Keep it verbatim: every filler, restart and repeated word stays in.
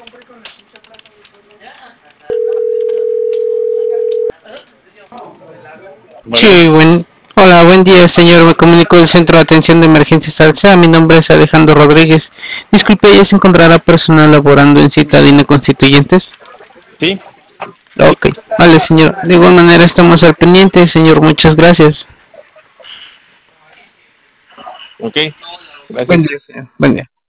Sí, buen, hola, buen día, señor. Me comunico del Centro de Atención de Emergencias Alsa. Mi nombre es Alejandro Rodríguez. Disculpe, ¿ya se encontrará personal laborando en Citadina Constituyentes? Sí. Ok, vale, señor. De igual manera estamos al pendiente, señor. Muchas gracias. Ok, gracias. Buen día, señor. Buen día.